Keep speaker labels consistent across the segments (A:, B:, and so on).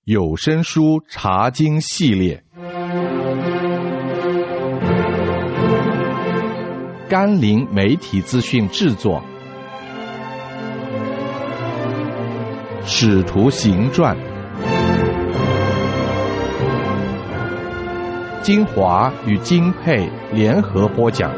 A: 有声书查经系列，甘霖媒体资讯制作，使徒行传，金华与金佩联合播讲。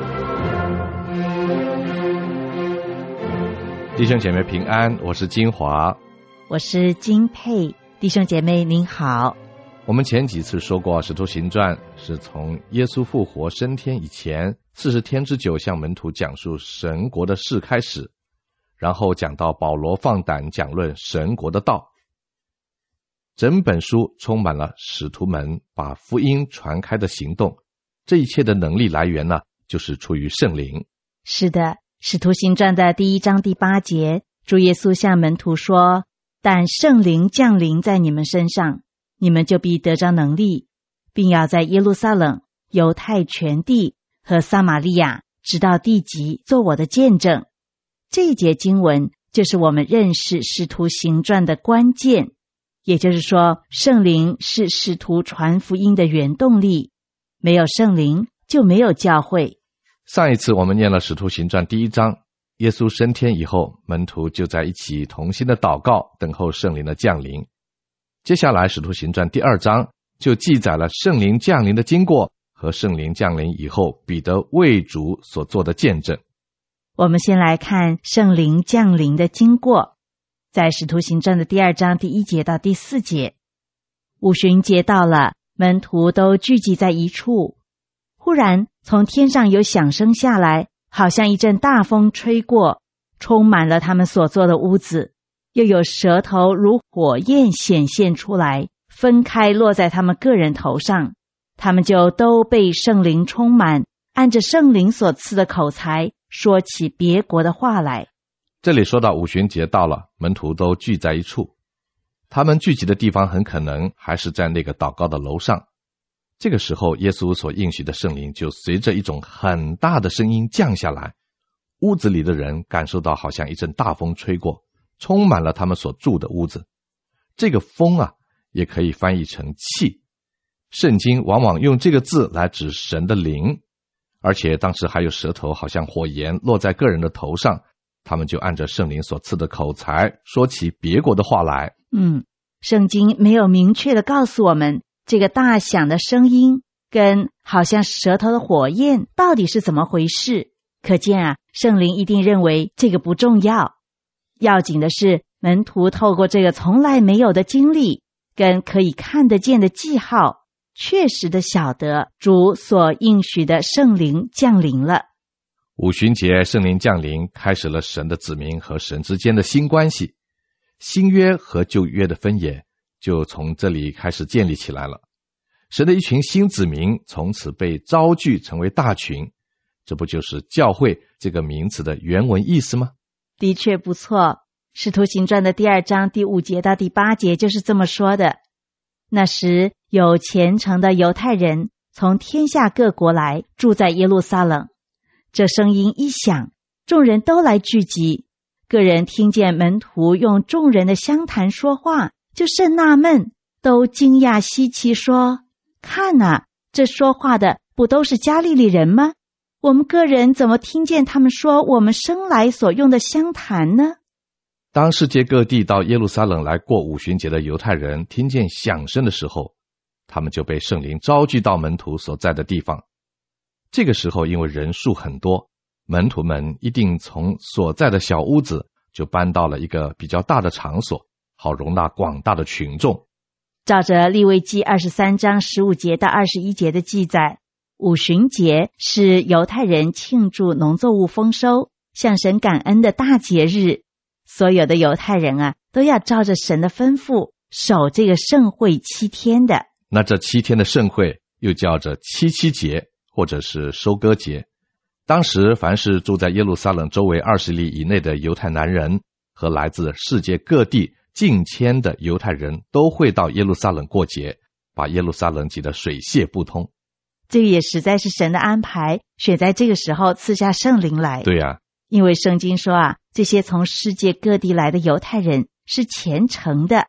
A: 弟兄姐妹平安，我是金华，
B: 我是金佩。弟兄姐妹您好。
A: 我们前几次说过，使徒行传是从耶稣复活升天以前40天之久向门徒讲述神国的事开始，然后讲到保罗放胆讲论神国的道。整本书充满了使徒们把福音传开的行动，这一切的能力来源呢，就是出于圣灵。
B: 是的，使徒行传的第1章第8节，主耶稣向门徒说，但圣灵降临在你们身上，你们就必得着能力，并要在耶路撒冷、犹太全地和撒玛利亚直到地极做我的见证。这一节经文就是我们认识使徒行传的关键，也就是说，圣灵是使徒传福音的原动力，没有圣灵就没有教会。
A: 上一次我们念了使徒行传第1章，耶稣升天以后，门徒就在一起同心的祷告，等候圣灵的降临。接下来使徒行传第2章就记载了圣灵降临的经过和圣灵降临以后彼得为主所做的见证。
B: 我们先来看圣灵降临的经过，在使徒行传的第2章第1节到第4节。五旬节到了，门徒都聚集在一处，忽然从天上有响声下来，好像一阵大风吹过，充满了他们所坐的屋子，又有舌头如火焰显现出来，分开落在他们个人头上，他们就都被圣灵充满，按着圣灵所赐的口才说起别国的话来。
A: 这里说到五旬节到了，门徒都聚在一处，他们聚集的地方很可能还是在那个祷告的楼上。这个时候，耶稣所应许的圣灵就随着一种很大的声音降下来，屋子里的人感受到好像一阵大风吹过，充满了他们所住的屋子。这个风啊，也可以翻译成气，圣经往往用这个字来指神的灵，而且当时还有舌头好像火焰落在个人的头上，他们就按着圣灵所赐的口才说起别国的话来。
B: 圣经没有明确的告诉我们这个大响的声音跟好像舌头的火焰到底是怎么回事，可见啊，圣灵一定认为这个不重要，要紧的是门徒透过这个从来没有的经历跟可以看得见的记号，确实的晓得主所应许的圣灵降临了。
A: 五旬节圣灵降临，开始了神的子民和神之间的新关系，新约和旧约的分野就从这里开始建立起来了。神的一群新子民从此被招聚成为大群，这不就是教会这个名词的原文意思吗？
B: 的确不错，使徒行传的第2章第5节到第8节就是这么说的。那时有虔诚的犹太人从天下各国来，住在耶路撒冷。这声音一响，众人都来聚集，个人听见门徒用众人的相谈说话，就甚纳闷，都惊讶稀奇，说，看啊，这说话的不都是加利利人吗？我们个人怎么听见他们说我们生来所用的相谈呢？
A: 当世界各地到耶路撒冷来过五旬节的犹太人听见响声的时候，他们就被圣灵招聚到门徒所在的地方。这个时候因为人数很多，门徒们一定从所在的小屋子就搬到了一个比较大的场所，好容纳广大的群众。
B: 照着利未记23章15节到21节的记载，五旬节是犹太人庆祝农作物丰收、向神感恩的大节日。所有的犹太人啊，都要照着神的吩咐守这个盛会7天的。
A: 那这7天的盛会又叫着七节，或者是收割节。当时凡是住在耶路撒冷周围20里以内的犹太男人和来自世界各地近千的犹太人都会到耶路撒冷过节，把耶路撒冷挤得水泄不通。
B: 这个也实在是神的安排，选在这个时候赐下圣灵来。
A: 对啊，
B: 因为圣经说啊，这些从世界各地来的犹太人是虔诚的，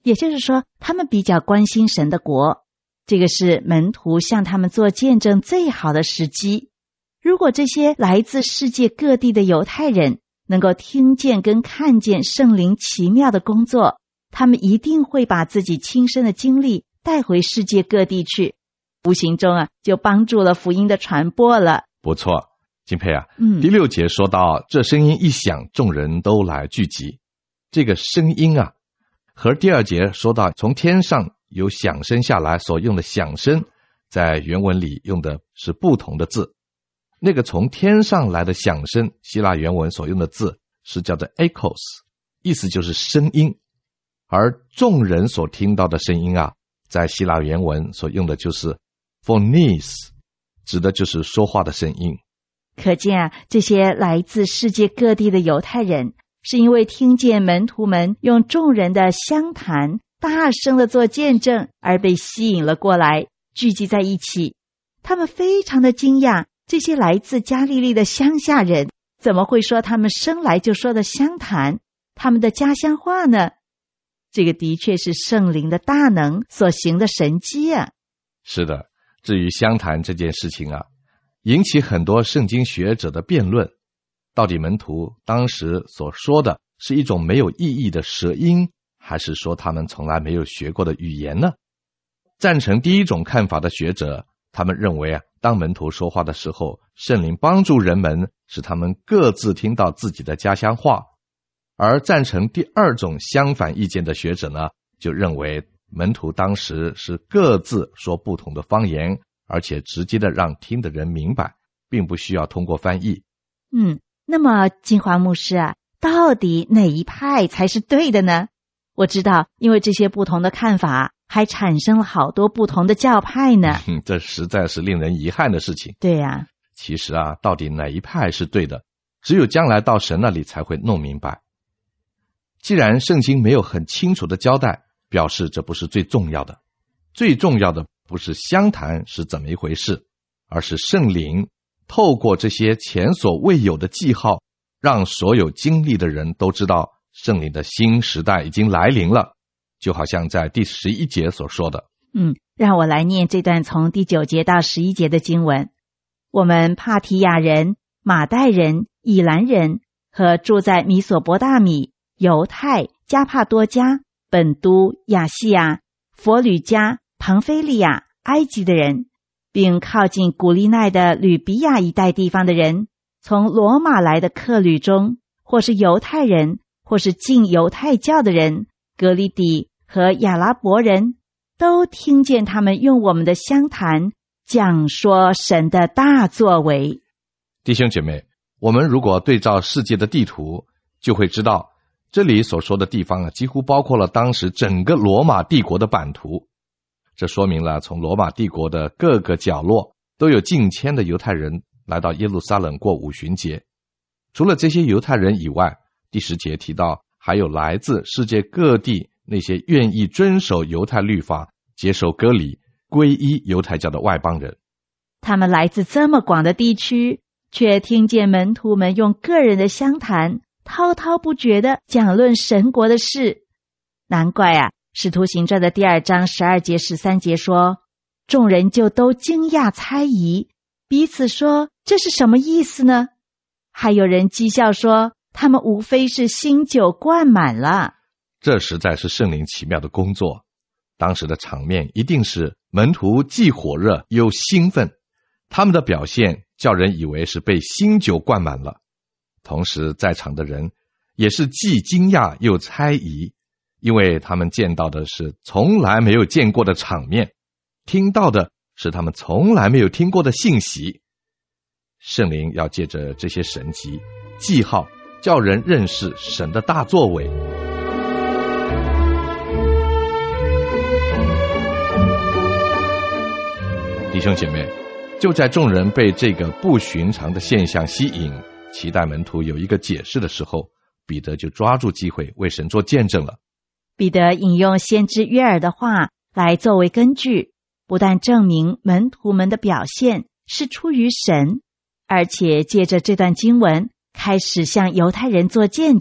B: 也就是说，他们比较关心神的国，这个是门徒向他们做见证最好的时机。如果这些来自世界各地的犹太人能够听见跟看见圣灵奇妙的工作，他们一定会把自己亲身的经历带回世界各地去，无形中就帮助了福音的传播了。
A: 不错，金佩第6节说到，这声音一响，众人都来聚集。这个声音和第2节说到从天上有响声下来所用的响声，在原文里用的是不同的字。那个从天上来的响声，希腊原文所用的字是叫做 echoes， 意思就是声音。而众人所听到的声音在希腊原文所用的就是 phonies， 指的就是说话的声音。
B: 可见这些来自世界各地的犹太人是因为听见门徒们用众人的相谈大声的做见证而被吸引了过来，聚集在一起。他们非常的惊讶，这些来自加利利的乡下人怎么会说他们生来就说的乡谈，他们的家乡话呢？这个的确是圣灵的大能所行的神迹
A: 是的，至于乡谈这件事情引起很多圣经学者的辩论，到底门徒当时所说的是一种没有意义的舌音，还是说他们从来没有学过的语言呢？赞成第一种看法的学者，他们认为当门徒说话的时候，圣灵帮助人们使他们各自听到自己的家乡话。而赞成第2种相反意见的学者呢，就认为门徒当时是各自说不同的方言，而且直接的让听的人明白，并不需要通过翻译。
B: 那么金华牧师到底哪一派才是对的呢？我知道，因为这些不同的看法还产生了好多不同的教派呢。
A: 这实在是令人遗憾的事情。
B: 对呀。
A: 其实到底哪一派是对的，只有将来到神那里才会弄明白。既然圣经没有很清楚的交代，表示这不是最重要的。最重要的不是相谈是怎么一回事，而是圣灵透过这些前所未有的记号，让所有经历的人都知道圣灵的新时代已经来临了。就好像在第11节所说的。
B: 让我来念这段从第9节到11节的经文。我们帕提亚人、马代人、以兰人和住在米索波大米、犹太、加帕多家、本都、亚细亚、佛吕加、庞菲利亚、埃及的人，并靠近古利奈的吕比亚一带地方的人，从罗马来的客旅中，或是犹太人，或是信犹太教的人，格里底和亚拉伯人，都听见他们用我们的相谈讲说神的大作为。
A: 弟兄姐妹，我们如果对照世界的地图，就会知道这里所说的地方几乎包括了当时整个罗马帝国的版图。这说明了从罗马帝国的各个角落都有近千的犹太人来到耶路撒冷过五旬节。除了这些犹太人以外，第10节提到还有来自世界各地那些愿意遵守犹太律法、接受割礼、皈依犹太教的外邦人。
B: 他们来自这么广的地区，却听见门徒们用个人的相谈滔滔不绝地讲论神国的事。难怪使徒行传的第2章12节13节说，众人就都惊讶猜疑，彼此说这是什么意思呢？还有人讥笑说，他们无非是新酒灌满了。
A: 这实在是圣灵奇妙的工作。当时的场面一定是门徒既火热又兴奋，他们的表现叫人以为是被新酒灌满了。同时在场的人也是既惊讶又猜疑，因为他们见到的是从来没有见过的场面，听到的是他们从来没有听过的信息。圣灵要借着这些神迹记号，叫人认识神的大作为。弟兄姐妹，就在众人被这个不寻常的现象吸引，期待门徒有一个解释的时候，彼得就抓住机会为神做见证了。
B: 彼得引用先知约珥的话来作为根据，不但证明门徒们的表现是出于神，而且借着这段经文开始向犹太人做见证，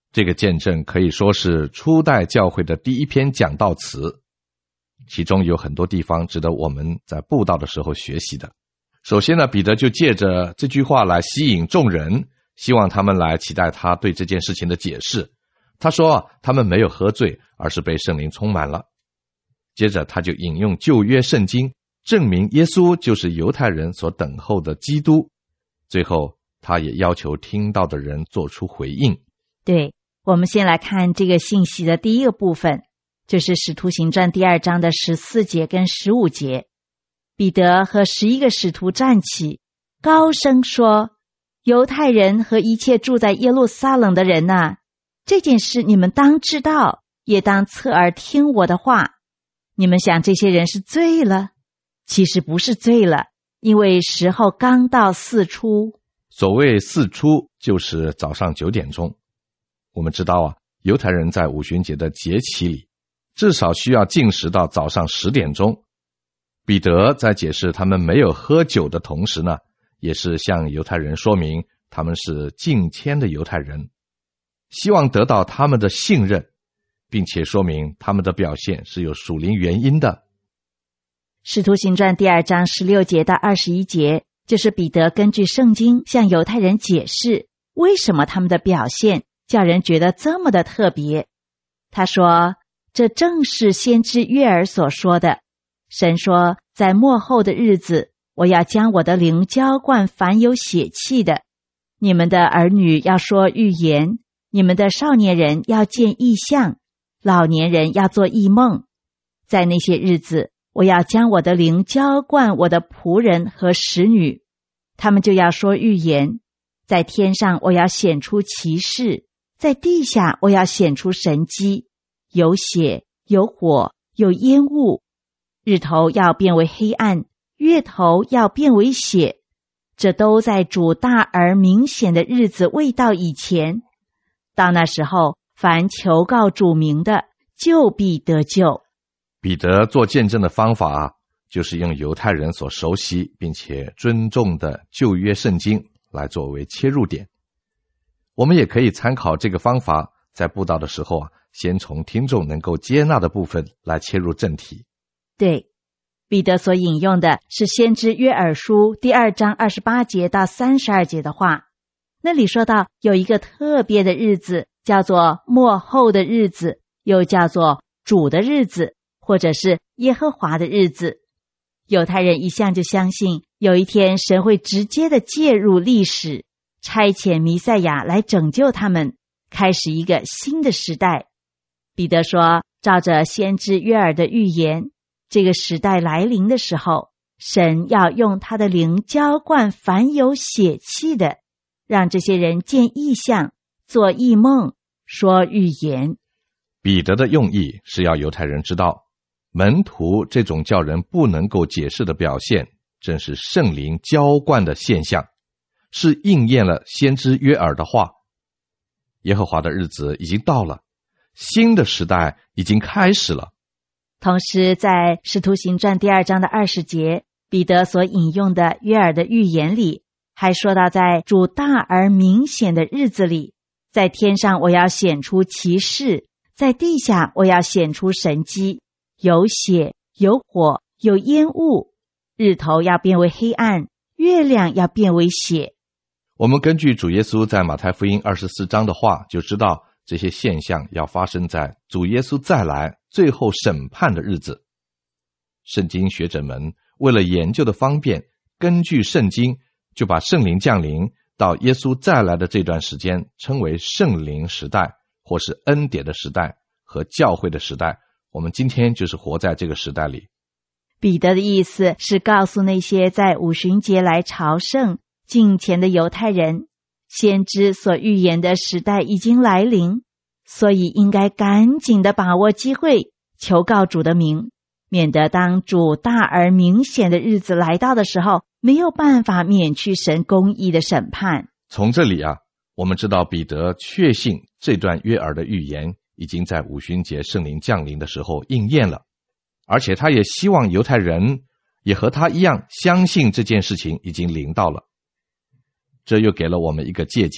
A: 这个见证可以说是初代教会的第一篇讲道词，其中有很多地方值得我们在布道的时候学习的。首先呢，彼得就借着这句话来吸引众人，希望他们来期待他对这件事情的解释。他说他们没有喝醉，而是被圣灵充满了。接着他就引用旧约圣经，证明耶稣就是犹太人所等候的基督。最后他也要求听到的人做出回应。
B: 对，我们先来看这个信息的第一个部分，就是使徒行传第2章的14节跟15节。彼得和11个使徒站起，高声说：犹太人和一切住在耶路撒冷的人啊，这件事你们当知道，也当侧耳听我的话。你们想这些人是醉了？其实不是醉了，因为时候刚到4初。
A: 所谓4初，就是早上9点钟。我们知道犹太人在五旬节的节期里，至少需要禁食到早上10点钟。彼得在解释他们没有喝酒的同时呢，也是向犹太人说明他们是敬虔的犹太人，希望得到他们的信任，并且说明他们的表现是有属灵原因的。
B: 使徒行传第2章16节到21节，就是彼得根据圣经向犹太人解释为什么他们的表现叫人觉得这么的特别。他说，这正是先知约珥所说的，神说，在末后的日子，我要将我的灵浇灌凡有血气的，你们的儿女要说预言，你们的少年人要见异象，老年人要做异梦。在那些日子，我要将我的灵浇灌我的仆人和使女，他们就要说预言。在天上我要显出奇事，在地下我要显出神迹，有血，有火，有烟雾，日头要变为黑暗，月头要变为血，这都在主大而明显的日子未到以前。到那时候，凡求告主名的，就必得救。
A: 彼得做见证的方法就是用犹太人所熟悉并且尊重的旧约圣经来作为切入点。我们也可以参考这个方法，在布道的时候先从听众能够接纳的部分来切入正题。
B: 对，彼得所引用的是先知约珥书第2章28节到32节的话，那里说到有一个特别的日子，叫做末后的日子，又叫做主的日子，或者是耶和华的日子。犹太人一向就相信有一天神会直接的介入历史，差遣弥赛亚来拯救他们，开始一个新的时代。彼得说，照着先知约珥的预言，这个时代来临的时候，神要用他的灵浇灌凡有血气的，让这些人见异象，做异梦，说预言。
A: 彼得的用意是要犹太人知道，门徒这种叫人不能够解释的表现，正是圣灵浇灌的现象，是应验了先知约珥的话。耶和华的日子已经到了，新的时代已经开始了。
B: 同时在使徒行传第2章的20节，彼得所引用的约珥的预言里，还说到在主大而明显的日子里，在天上我要显出奇事，在地下我要显出神迹，有血，有火，有烟雾，日头要变为黑暗，月亮要变为血。
A: 我们根据主耶稣在马太福音24章的话，就知道这些现象要发生在主耶稣再来最后审判的日子。圣经学者们为了研究的方便，根据圣经就把圣灵降临到耶稣再来的这段时间称为圣灵时代，或是恩典的时代和教会的时代。我们今天就是活在这个时代里。
B: 彼得的意思是告诉那些在五旬节来朝圣敬虔的犹太人，先知所预言的时代已经来临，所以应该赶紧的把握机会，求告主的名，免得当主大而明显的日子来到的时候，没有办法免去神公义的审判。
A: 从这里我们知道彼得确信这段约珥的预言已经在五旬节圣灵降临的时候应验了，而且他也希望犹太人也和他一样相信这件事情已经临到了。这又给了我们一个借鉴，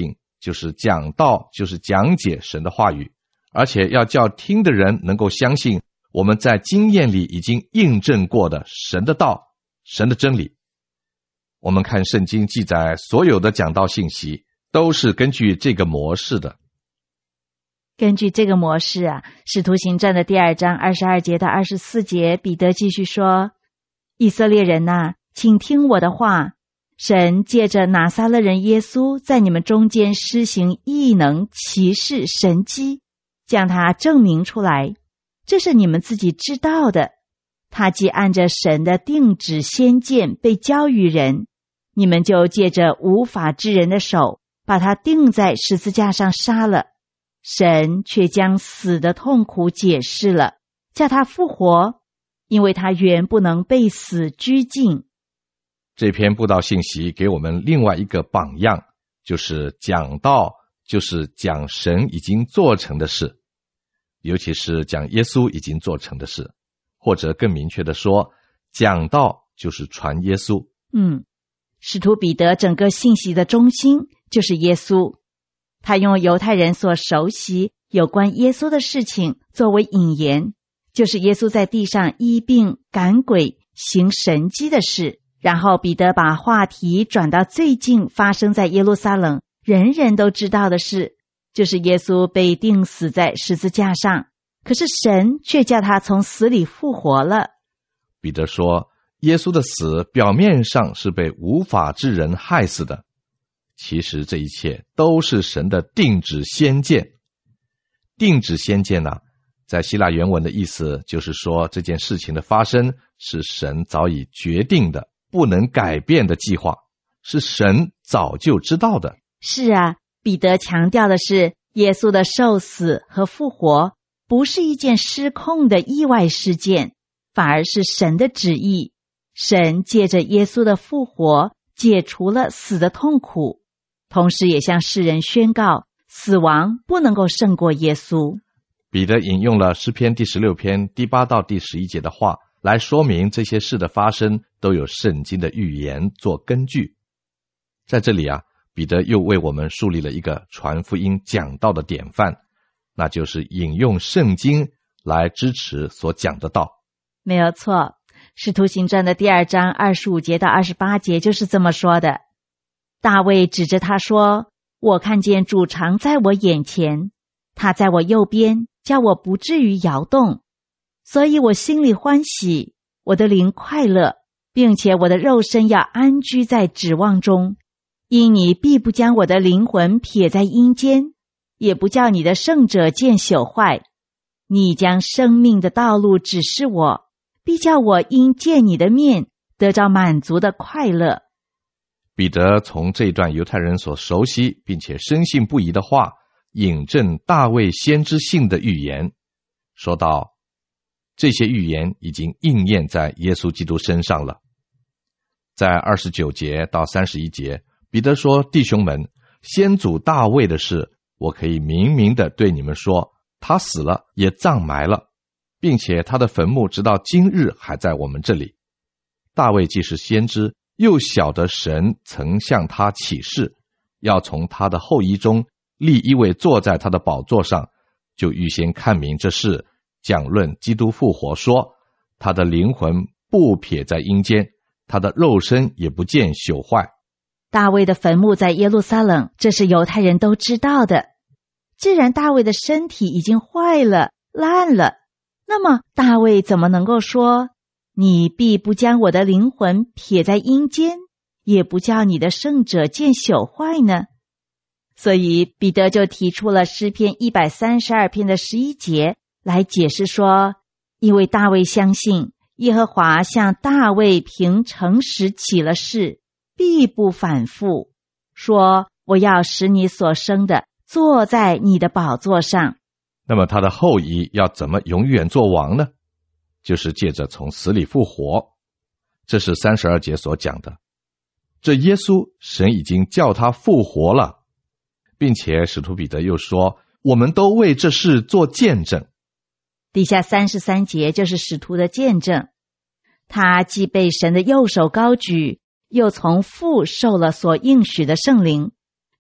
A: 就是讲道，就是讲解神的话语，而且要叫听的人能够相信我们在经验里已经印证过的神的道，神的真理。我们看圣经记载所有的讲道信息都是根据这个模式的。
B: 根据这个模式使徒行传的第2章22节到24节，彼得继续说：以色列人请听我的话，神借着拿撒勒人耶稣在你们中间施行异能、奇事、神迹，将他证明出来，这是你们自己知道的。他既按着神的定旨先见被交与人，你们就借着无法之人的手把他钉在十字架上杀了。神却将死的痛苦解释了，叫他复活，因为他原不能被死拘禁。
A: 这篇布道信息给我们另外一个榜样，就是讲道，就是讲神已经做成的事，尤其是讲耶稣已经做成的事，或者更明确的说，讲道就是传耶稣。
B: 使徒彼得整个信息的中心就是耶稣，他用犹太人所熟悉有关耶稣的事情作为引言，就是耶稣在地上医病、赶鬼、行神迹的事。然后彼得把话题转到最近发生在耶路撒冷人人都知道的事，就是耶稣被钉死在十字架上，可是神却叫他从死里复活了。
A: 彼得说，耶稣的死表面上是被无法之人害死的，其实这一切都是神的定旨先见。定旨先见在希腊原文的意思就是说，这件事情的发生是神早已决定的，不能改变的计划，是神早就知道的。
B: 是彼得强调的是，耶稣的受死和复活不是一件失控的意外事件，反而是神的旨意。神借着耶稣的复活解除了死的痛苦，同时也向世人宣告，死亡不能够胜过耶稣。
A: 彼得引用了诗篇第16篇第8到第11节的话，来说明这些事的发生都有圣经的预言做根据。在这里彼得又为我们树立了一个传福音讲道的典范，那就是引用圣经来支持所讲的道。
B: 没有错，使徒行传的第2章25节到28节就是这么说的。大卫指着他说，我看见主常在我眼前，他在我右边，叫我不至于摇动，所以我心里欢喜，我的灵快乐，并且我的肉身要安居在指望中，因你必不将我的灵魂撇在阴间，也不叫你的圣者见朽坏。你将生命的道路指示我，必叫我因见你的面得着满足的快乐。
A: 彼得从这段犹太人所熟悉并且深信不疑的话，引证大卫先知性的预言，说到这些预言已经应验在耶稣基督身上了。在29节到31节，彼得说，弟兄们，先祖大卫的事，我可以明明的对你们说，他死了也葬埋了，并且他的坟墓直到今日还在我们这里。大卫既是先知，又晓得神曾向他起誓，要从他的后裔中立一位坐在他的宝座上，就预先看明这事，讲论基督复活，说他的灵魂不撇在阴间，他的肉身也不见朽坏。
B: 大卫的坟墓在耶路撒冷，这是犹太人都知道的。既然大卫的身体已经坏了、烂了，那么大卫怎么能够说，你必不将我的灵魂撇在阴间，也不叫你的圣者见朽坏呢？所以彼得就提出了诗篇132篇的11节来解释说，因为大卫相信耶和华向大卫凭诚实起了誓，必不反复，说我要使你所生的坐在你的宝座上。
A: 那么他的后裔要怎么永远做王呢？就是借着从死里复活，这是32节所讲的。这耶稣，神已经叫他复活了，并且使徒彼得又说，我们都为这事做见证。
B: 底下33节就是使徒的见证，他既被神的右手高举，又从父受了所应许的圣灵，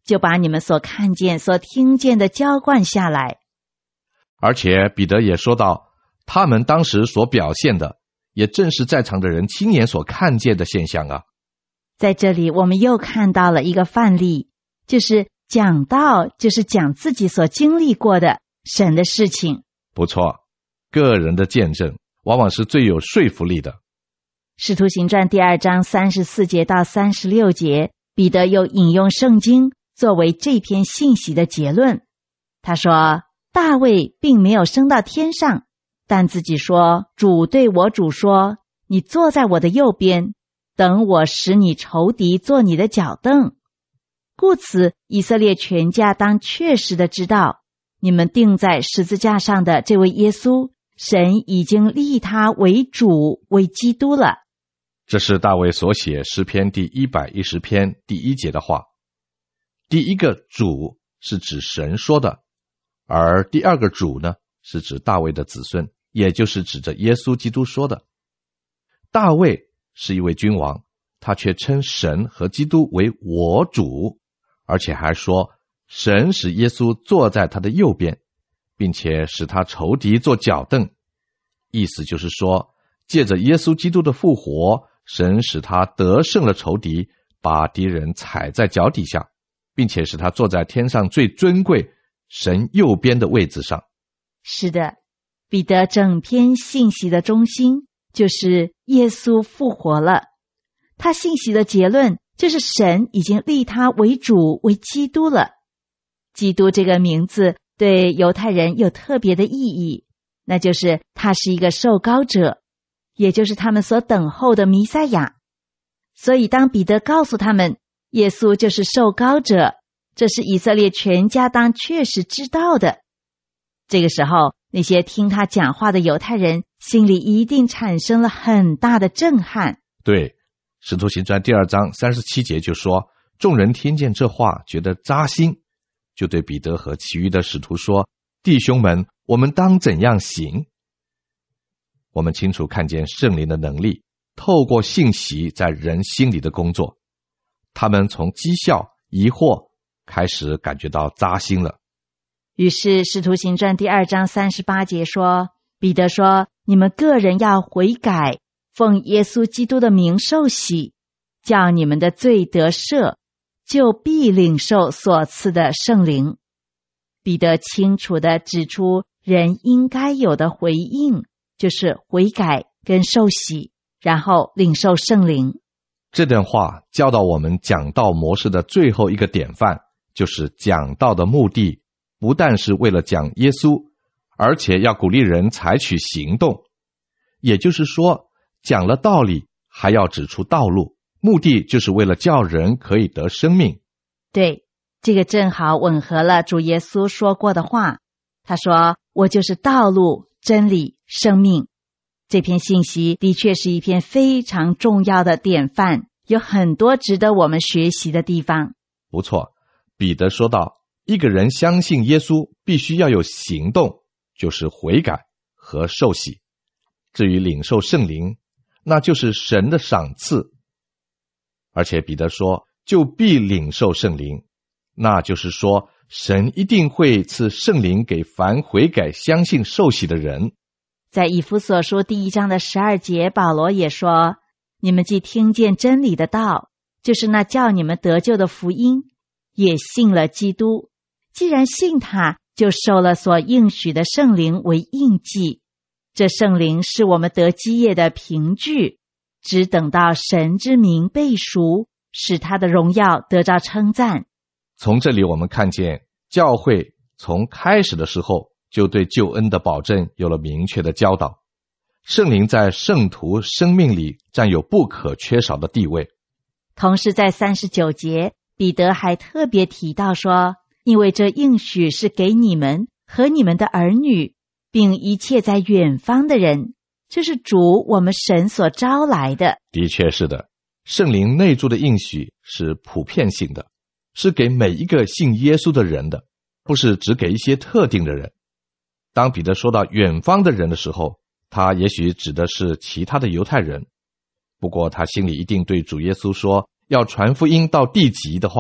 B: 就把你们所看见、所听见的浇灌下来。
A: 而且彼得也说到，他们当时所表现的，也正是在场的人亲眼所看见的现象啊。
B: 在这里我们又看到了一个范例，就是讲道，就是讲自己所经历过的神的事情。
A: 不错，个人的见证往往是最有说服力的。
B: 使徒行传第2章34节到36节，彼得又引用圣经作为这篇信息的结论。他说，大卫并没有升到天上，但自己说，主对我主说，你坐在我的右边，等我使你仇敌做你的脚凳。故此以色列全家当确实的知道，你们钉在十字架上的这位耶稣，神已经立他为主，为基督了。
A: 这是大卫所写诗篇第110篇第1节的话。第一个主是指神说的，而第二个主呢，是指大卫的子孙，也就是指着耶稣基督说的。大卫是一位君王，他却称神和基督为我主，而且还说神使耶稣坐在他的右边，并且使他仇敌做脚凳。意思就是说，借着耶稣基督的复活，神使他得胜了仇敌，把敌人踩在脚底下，并且使他坐在天上最尊贵神右边的位子上。
B: 是的，彼得整篇信息的中心就是耶稣复活了。他信息的结论就是神已经立他为主，为基督了。基督这个名字对犹太人有特别的意义，那就是他是一个受膏者，也就是他们所等候的弥赛亚。所以当彼得告诉他们耶稣就是受膏者，这是以色列全家当确实知道的，这个时候那些听他讲话的犹太人心里一定产生了很大的震撼。
A: 对，使徒行传第2章37节就说，众人听见这话觉得扎心，就对彼得和其余的使徒说，弟兄们，我们当怎样行？我们清楚看见圣灵的能力透过信息在人心里的工作，他们从讥笑疑惑开始感觉到扎心了。
B: 于是使徒行传第2章38节说，彼得说，你们个人要悔改，奉耶稣基督的名受洗，叫你们的罪得赦，就必领受所赐的圣灵。彼得清楚地指出人应该有的回应，就是悔改跟受洗，然后领受圣灵。
A: 这段话教导我们讲道模式的最后一个典范，就是讲道的目的不但是为了讲耶稣，而且要鼓励人采取行动。也就是说，讲了道理还要指出道路，目的就是为了叫人可以得生命。
B: 对，这个正好吻合了主耶稣说过的话。他说，我就是道路、真理、生命。这篇信息的确是一篇非常重要的典范，有很多值得我们学习的地方。
A: 不错，彼得说到，一个人相信耶稣必须要有行动，就是悔改和受洗。至于领受圣灵，那就是神的赏赐。而且彼得说，就必领受圣灵，那就是说神一定会赐圣灵给凡悔改相信受洗的人。
B: 在以弗所书第1章的12节，保罗也说，你们既听见真理的道，就是那叫你们得救的福音，也信了基督，既然信他，就受了所应许的圣灵为印记。这圣灵是我们得基业的凭据，只等到神之名被赎，使他的荣耀得着称赞。
A: 从这里我们看见，教会从开始的时候就对救恩的保证有了明确的教导。圣灵在圣徒生命里占有不可缺少的地位。
B: 同时在39节，彼得还特别提到说，因为这应许是给你们和你们的儿女，并一切在远方的人，这是主我们神所招来的。
A: 的确是的，圣灵内住的应许是普遍性的，是给每一个信耶稣的人的，不是只给一些特定的人。当彼得说到远方的人的时候，他也许指的是其他的犹太人，不过他心里一定对主耶稣说要传福音到地极的话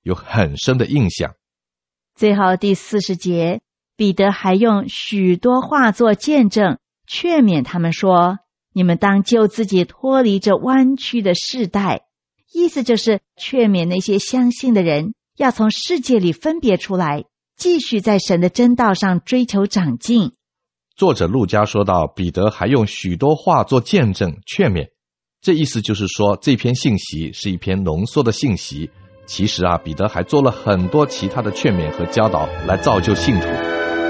A: 有很深的印象。
B: 最后第40节，彼得还用许多话做见证，劝勉他们说，你们当救自己脱离这弯曲的世代。意思就是劝勉那些相信的人，要从世界里分别出来，继续在神的真道上追求长进。
A: 作者路加说到，彼得还用许多话做见证劝勉，这意思就是说，这篇信息是一篇浓缩的信息。其实彼得还做了很多其他的劝勉和教导，来造就信徒。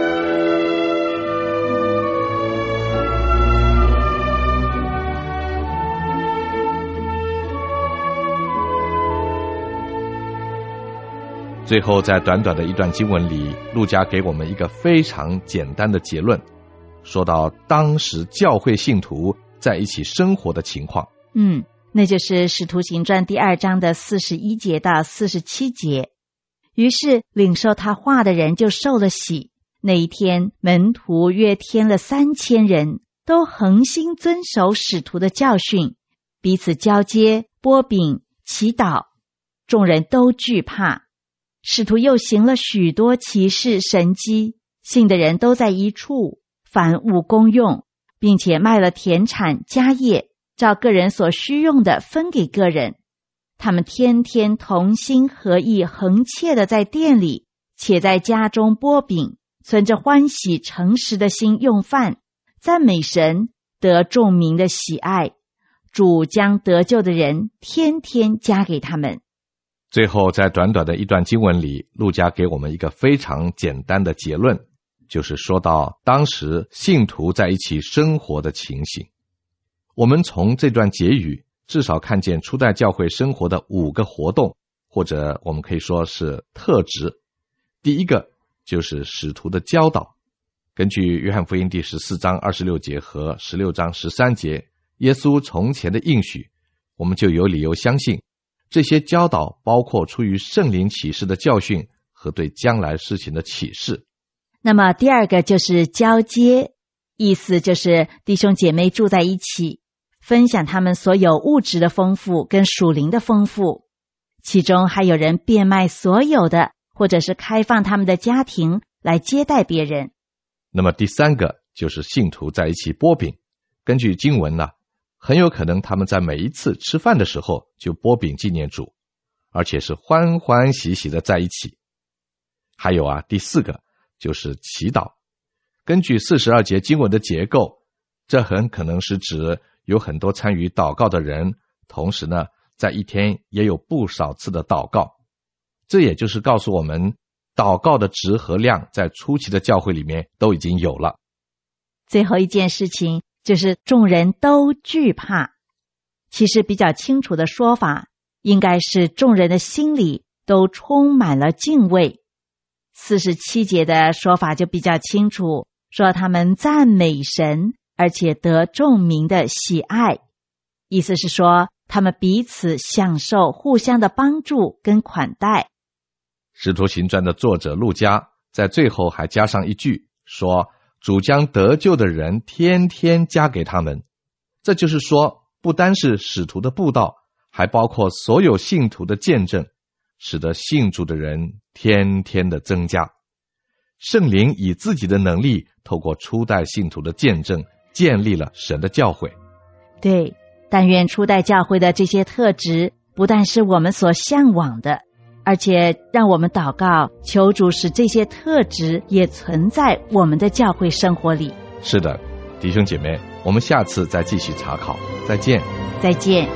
A: 最后在短短的一段经文里，路加给我们一个非常简单的结论，说到当时教会信徒在一起生活的情况。
B: 那就是使徒行传第2章的41节到47节。于是领受他话的人就受了洗。那一天门徒约添了3000人，都恒心遵守使徒的教训，彼此交接，擘饼，祈祷。众人都惧怕。使徒又行了许多奇事神迹，信的人都在一处，凡物公用，并且卖了田产家业，照个人所需用的分给个人。他们天天同心合意，恒切的在店里，且在家中擘饼，存着欢喜诚实的心用饭，赞美神，得众民的喜爱。主将得救的人天天加给他们。
A: 最后在短短的一段经文里，路加给我们一个非常简单的结论，就是说到当时信徒在一起生活的情形。我们从这段结语至少看见初代教会生活的5个活动，或者我们可以说是特质。第一个就是使徒的教导。根据约翰福音第14章26节和16章13节，耶稣从前的应许，我们就有理由相信这些教导包括出于圣灵启示的教训和对将来事情的启示。
B: 那么第2个就是交接，意思就是弟兄姐妹住在一起，分享他们所有物质的丰富跟属灵的丰富，其中还有人变卖所有的，或者是开放他们的家庭来接待别人。
A: 那么第3个就是信徒在一起擘饼。根据经文呢，很有可能他们在每一次吃饭的时候就擘饼纪念主，而且是欢欢喜喜的在一起。还有第4个就是祈祷。根据42节经文的结构，这很可能是指有很多参与祷告的人，同时呢，在一天也有不少次的祷告。这也就是告诉我们，祷告的质和量在初期的教会里面都已经有了。
B: 最后一件事情就是众人都惧怕。其实比较清楚的说法，应该是众人的心里都充满了敬畏。47节的说法就比较清楚，说他们赞美神，而且得众民的喜爱。意思是说，他们彼此享受互相的帮助跟款待。
A: 使徒行传的作者路加在最后还加上一句，说主将得救的人天天加给他们。这就是说，不单是使徒的布道，还包括所有信徒的见证，使得信主的人天天的增加。圣灵以自己的能力，透过初代信徒的见证，建立了神的教会。
B: 对，但愿初代教会的这些特质，不但是我们所向往的，而且让我们祷告，求主使这些特质也存在我们的教会生活里。
A: 是的，弟兄姐妹，我们下次再继续查考。再见。
B: 再见。